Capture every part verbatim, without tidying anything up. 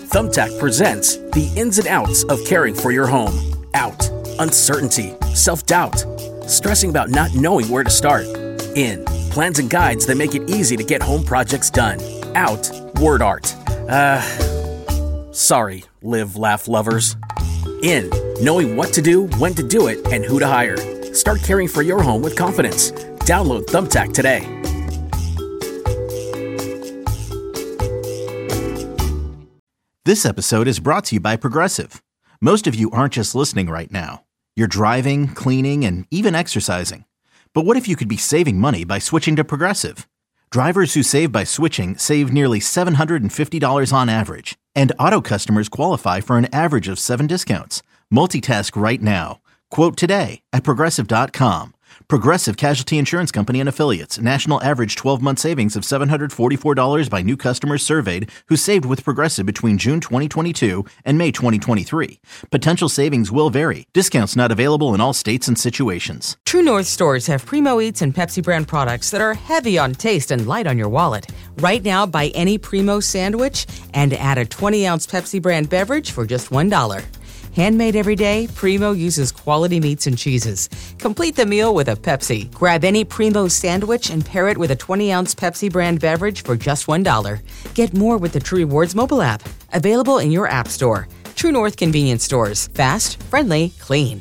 Thumbtack presents the ins and outs of caring for your home. Out, uncertainty, self-doubt, stressing about not knowing where to start. In, plans and guides that make it easy to get home projects done. Out, word art. Uh, sorry, live, laugh lovers. In, knowing what to do, when to do it, and who to hire. Start caring for your home with confidence. Download Thumbtack today. This episode is brought to you by Progressive. Most of you aren't just listening right now. You're driving, cleaning, and even exercising. But what if you could be saving money by switching to Progressive? Drivers who save by switching save nearly seven hundred fifty dollars on average. And auto customers qualify for an average of seven discounts. Multitask right now. Quote today at Progressive dot com. Progressive Casualty Insurance Company and Affiliates. National average twelve-month savings of seven hundred forty-four dollars by new customers surveyed who saved with Progressive between June twenty twenty-two and May twenty twenty-three. Potential savings will vary. Discounts not available in all states and situations. True North stores have Primo Eats and Pepsi brand products that are heavy on taste and light on your wallet. Right now, buy any Primo sandwich and add a twenty-ounce Pepsi brand beverage for just one dollar. Handmade every day, Primo uses quality meats and cheeses. Complete the meal with a Pepsi. Grab any Primo sandwich and pair it with a twenty-ounce Pepsi brand beverage for just one dollar. Get more with the True Rewards mobile app. Available in your app store. True North convenience stores. Fast, friendly, clean.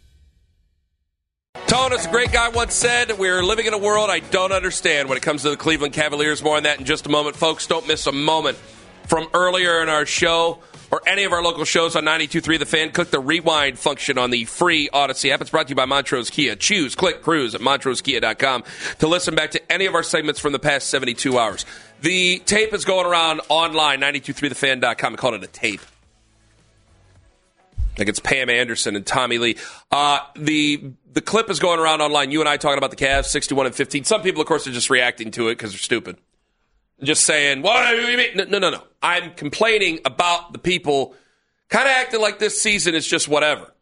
Tone, as a great guy once said, we're living in a world I don't understand when it comes to the Cleveland Cavaliers. More on that in just a moment. Folks, don't miss a moment from earlier in our show or any of our local shows on ninety-two point three The Fan. Click the rewind function on the free Odyssey app. It's brought to you by Montrose Kia. Choose, click, cruise at Montrose Kia dot com to listen back to any of our segments from the past seventy-two hours. The tape is going around online, ninety-two point three the fan dot com. I call it a tape. I think it's Pam Anderson and Tommy Lee. Uh, the the clip is going around online. You and I talking about the Cavs, sixty-one and fifteen. Some people, of course, are just reacting to it because they're stupid. Just saying, what do you mean? No, no, no. I'm complaining about the people kind of acting like this season is just whatever.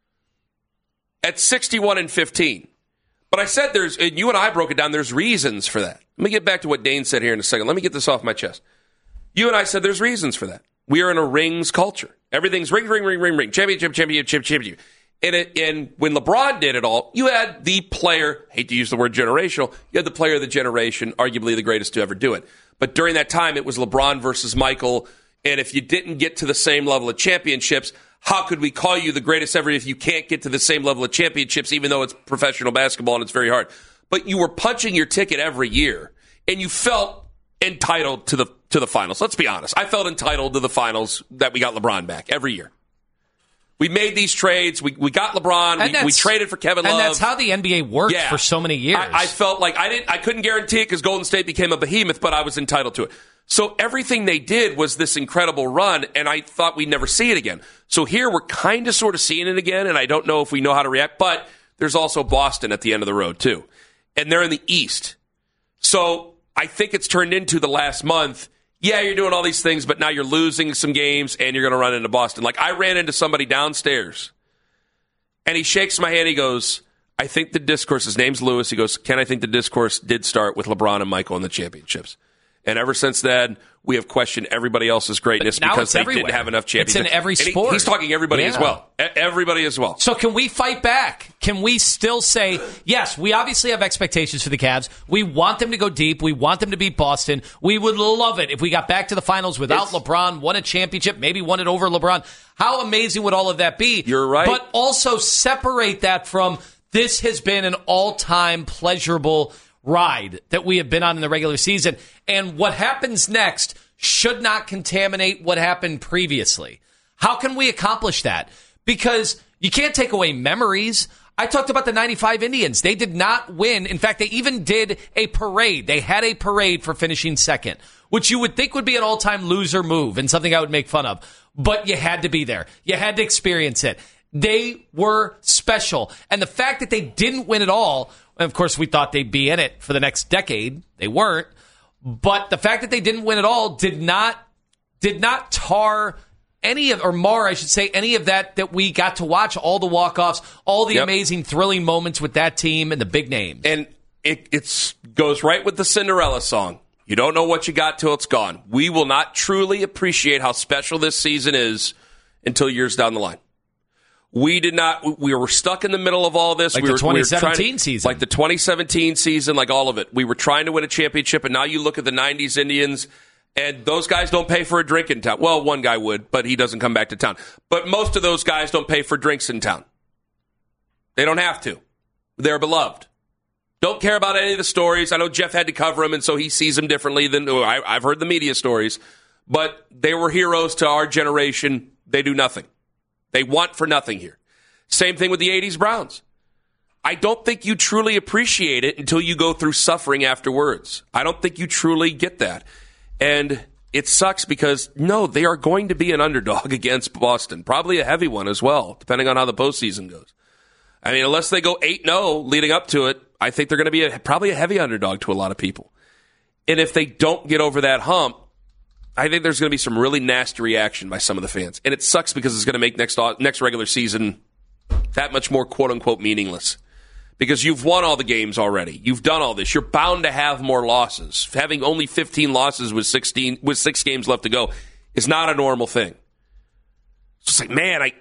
At sixty-one and fifteen. But I said there's, and you and I broke it down, there's reasons for that. Let me get back to what Dane said here in a second. Let me get this off my chest. You and I said there's reasons for that. We are in a rings culture. Everything's ring, ring, ring, ring, ring. Championship, championship, championship. And, it, and when LeBron did it all, you had the player, hate to use the word generational, you had the player of the generation, arguably the greatest to ever do it. But during that time, it was LeBron versus Michael. And if you didn't get to the same level of championships, how could we call you the greatest ever if you can't get to the same level of championships, even though it's professional basketball and it's very hard? But you were punching your ticket every year, and you felt entitled to the to the finals. Let's be honest. I felt entitled to the finals that we got LeBron back every year. We made these trades. We we got LeBron. We, we traded for Kevin Love. And that's how the N B A worked yeah. for so many years. I, I felt like I didn't. I couldn't guarantee it because Golden State became a behemoth, but I was entitled to it. So everything they did was this incredible run, and I thought we'd never see it again. So here we're kind of sort of seeing it again, and I don't know if we know how to react. But there's also Boston at the end of the road, too. And they're in the East. So I think it's turned into the last month. Yeah, you're doing all these things, but now you're losing some games, and you're going to run into Boston. Like, I ran into somebody downstairs, and he shakes my hand. He goes, I think the discourse, his name's Lewis. He goes, Ken, I think the discourse did start with LeBron and Michael in the championships. And ever since then, we have questioned everybody else's greatness because they everywhere. didn't have enough championships. It's in every and sport. He, he's talking everybody yeah. as well. Everybody as well. So can we fight back? Can we still say, yes, we obviously have expectations for the Cavs. We want them to go deep. We want them to beat Boston. We would love it if we got back to the finals without it's, LeBron, won a championship, maybe won it over LeBron. How amazing would all of that be? You're right. But also separate that from this has been an all-time pleasurable ride that we have been on in the regular season. And what happens next should not contaminate what happened previously. How can we accomplish that? Because you can't take away memories. I talked about the ninety-five Indians. They did not win. In fact, they even did a parade. They had a parade for finishing second, which you would think would be an all-time loser move and something I would make fun of. But you had to be there. You had to experience it. They were special. And the fact that they didn't win at all, and of course, we thought they'd be in it for the next decade. They weren't. But the fact that they didn't win at all did not did not tar any of, or mar, I should say, any of that that we got to watch, all the walk-offs, all the yep. amazing, thrilling moments with that team and the big names. And it it's, goes right with the Cinderella song. You don't know what you got till it's gone. We will not truly appreciate how special this season is until years down the line. We did not. We were stuck in the middle of all this. Like we the were, twenty seventeen we were to, season. Like the twenty seventeen season, like all of it. We were trying to win a championship, and now you look at the nineties Indians, and those guys don't pay for a drink in town. Well, one guy would, but he doesn't come back to town. But most of those guys don't pay for drinks in town. They don't have to. They're beloved. Don't care about any of the stories. I know Jeff had to cover them, and so he sees them differently than oh, I, I've heard the media stories. But they were heroes to our generation. They do nothing. They want for nothing here. Same thing with the eighties Browns. I don't think you truly appreciate it until you go through suffering afterwards. I don't think you truly get that. And it sucks because, no, they are going to be an underdog against Boston. Probably a heavy one as well, depending on how the postseason goes. I mean, unless they go eight and oh leading up to it, I think they're going to be a, probably a heavy underdog to a lot of people. And if they don't get over that hump, I think there's going to be some really nasty reaction by some of the fans. And it sucks because it's going to make next next regular season that much more quote-unquote meaningless. Because you've won all the games already. You've done all this. You're bound to have more losses. Having only fifteen losses with sixteen with six games left to go is not a normal thing. It's just like, man, I.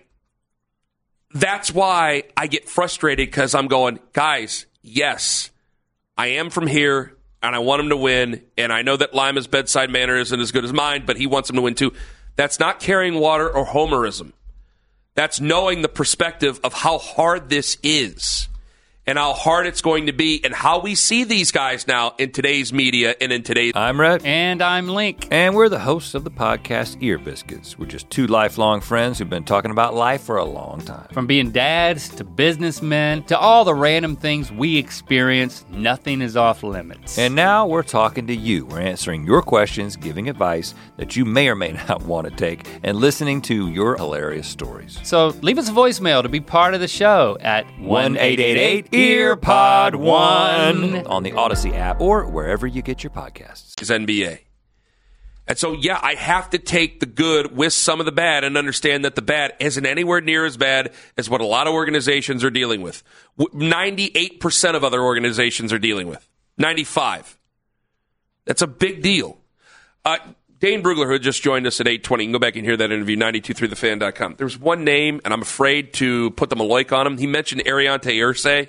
That's why I get frustrated because I'm going, guys, yes, I am from here, and I want him to win, and I know that Lima's bedside manner isn't as good as mine, but he wants him to win too. That's not carrying water or homerism. That's knowing the perspective of how hard this is and how hard it's going to be and how we see these guys now in today's media and in today's... I'm Rhett. And I'm Link. And we're the hosts of the podcast Ear Biscuits. We're just two lifelong friends who've been talking about life for a long time. From being dads to businessmen to all the random things we experience, nothing is off limits. And now we're talking to you. We're answering your questions, giving advice that you may or may not want to take, and listening to your hilarious stories. So leave us a voicemail to be part of the show at one eight eight eight ear pod one on the Odyssey app or wherever you get your podcasts. Is N B A. And so, yeah, I have to take the good with some of the bad and understand that the bad isn't anywhere near as bad as what a lot of organizations are dealing with. ninety-eight percent of other organizations are dealing with. ninety-five. That's a big deal. Uh, Dane Brugler, who just joined us at eight twenty, you can go back and hear that interview, ninety-two point three the fan dot com. There's one name, and I'm afraid to put the Maloik on him. He mentioned Ariante Irsay.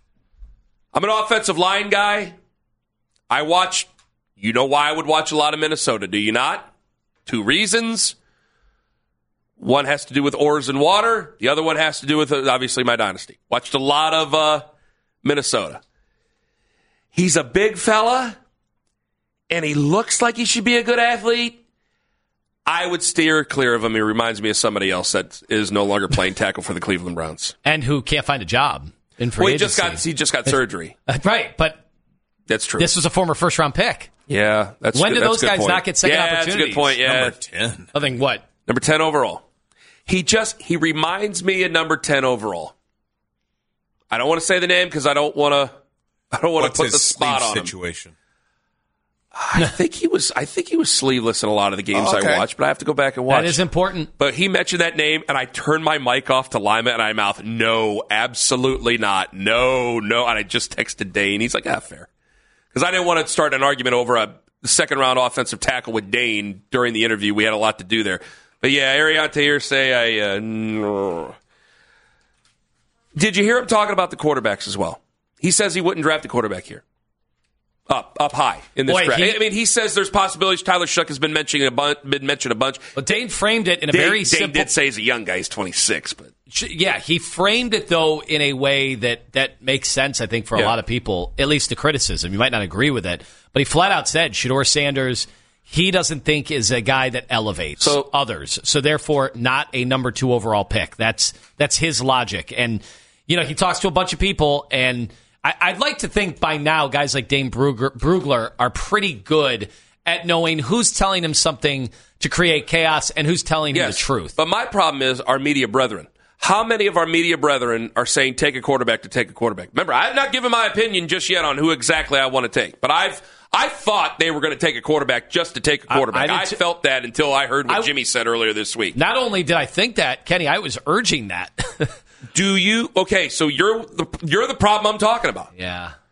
I'm an offensive line guy. I watch, you know why I would watch a lot of Minnesota, do you not? Two reasons. One has to do with oars and water. The other one has to do with, obviously, my dynasty. Watched a lot of uh, Minnesota. He's a big fella, and he looks like he should be a good athlete. I would steer clear of him. He reminds me of somebody else that is no longer playing tackle for the Cleveland Browns. And who can't find a job in free well, he agency. just got he just got surgery. Right, but that's true. This was a former first-round pick. Yeah, that's when good. did That's those good guys point. not get second yeah, opportunities? That's a good point. Yeah, number ten. I think what? Number ten overall. He just he reminds me of number ten overall. I don't want to say the name because I don't want to. I don't want What's to put his the spot sleeve on him. situation? I think he was. I think he was sleeveless in a lot of the games Oh, okay. I watched, but I have to go back and watch. That is important. But he mentioned that name, and I turned my mic off to Lima, and I mouthed, "No, absolutely not. No, no." And I just texted Dane. He's like, "Ah, fair," because I didn't want to start an argument over a second round offensive tackle with Dane during the interview. We had a lot to do there. But yeah, Ariante Irsay, I. Uh, no. Did you hear him talking about the quarterbacks as well? He says he wouldn't draft a quarterback here. Up, up high in this Boy, draft. he- I mean, he says there's possibilities. Tyler Shough has been mentioning a bunch. Been mentioned a bunch. But Dane framed it in a Dane, very Dane simple. did say he's a young guy. He's twenty-six, but Yeah, he framed it though in a way that that makes sense. I think for a Yeah. lot of people, at least the criticism. You might not agree with it, but he flat out said Shedeur Sanders. He doesn't think is a guy that elevates So- others, so therefore not a number two overall pick. That's that's his logic, and you know he talks to a bunch of people, and I, I'd like to think by now guys like Dane Brugler, Brugler are pretty good at knowing who's telling him something to create chaos and who's telling him the truth. But my problem is our media brethren. How many of our media brethren are saying take a quarterback to take a quarterback? Remember, I have not given my opinion just yet on who exactly I want to take, but I've I thought they were going to take a quarterback just to take a quarterback. I- I, I did too. felt that until I heard what I- Jimmy said earlier this week. Not only did I think that, Kenny, I was urging that. Do you? Okay, so you're the you're the problem I'm talking about. Yeah.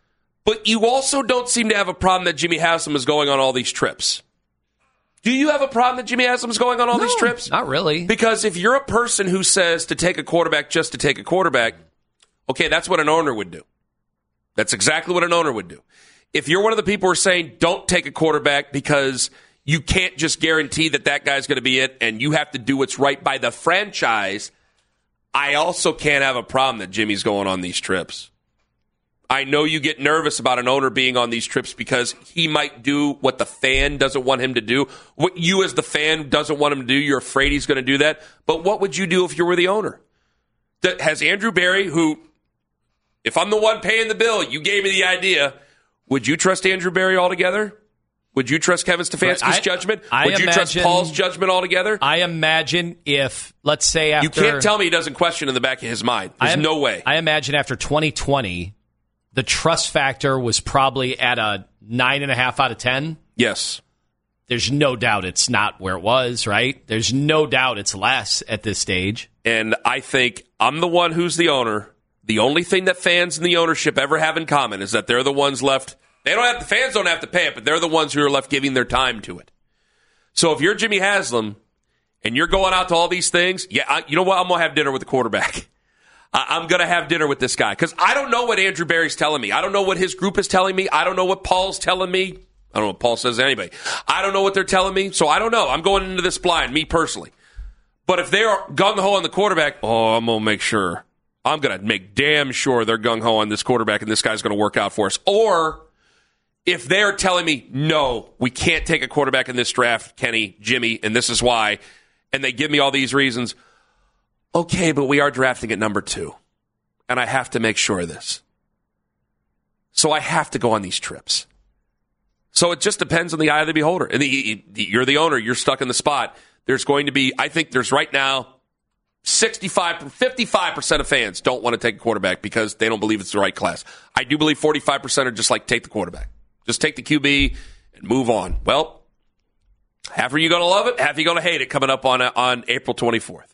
But you also don't seem to have a problem that Jimmy Haslam is going on all these trips. Do you have a problem that Jimmy Haslam is going on all no, these trips? Not really. Because if you're a person who says to take a quarterback just to take a quarterback, okay, that's what an owner would do. That's exactly what an owner would do. If you're one of the people who are saying don't take a quarterback because you can't just guarantee that that guy's going to be it and you have to do what's right by the franchise, I also can't have a problem that Jimmy's going on these trips. I know you get nervous about an owner being on these trips because he might do what the fan doesn't want him to do. What you as the fan doesn't want him to do, you're afraid he's going to do that. But what would you do if you were the owner? That has Andrew Berry, who, if I'm the one paying the bill, you gave me the idea, would you trust Andrew Berry altogether? Would you trust Kevin Stefanski's I, judgment? I would you imagine, trust Paul's judgment altogether? I imagine if, let's say after... You can't tell me he doesn't question in the back of his mind. There's I, no way. I imagine after twenty twenty... the trust factor was probably at a nine and a half out of ten. Yes. There's no doubt it's not where it was, right? There's no doubt it's less at this stage. And I think I'm the one who's the owner. The only thing that fans and the ownership ever have in common is that they're the ones left. They don't have the fans don't have to pay it, but they're the ones who are left giving their time to it. So if you're Jimmy Haslam and you're going out to all these things, yeah, I, you know what? I'm gonna have dinner with the quarterback. I'm going to have dinner with this guy because I don't know what Andrew Berry's telling me. I don't know what his group is telling me. I don't know what Paul's telling me. I don't know what Paul says to anybody. I don't know what they're telling me, so I don't know. I'm going into this blind, me personally. But if they're gung-ho on the quarterback, oh, I'm going to make sure. I'm going to make damn sure they're gung-ho on this quarterback and this guy's going to work out for us. Or if they're telling me, no, we can't take a quarterback in this draft, Kenny, Jimmy, and this is why, and they give me all these reasons, okay, but we are drafting at number two, and I have to make sure of this. So I have to go on these trips. So it just depends on the eye of the beholder. And the, you're the owner. You're stuck in the spot. There's going to be, I think there's right now, sixty-five, fifty-five percent of fans don't want to take a quarterback because they don't believe it's the right class. I do believe forty-five percent are just like, take the quarterback. Just take the Q B and move on. Well, half are you going to love it, half are you going to hate it coming up on, on April twenty-fourth.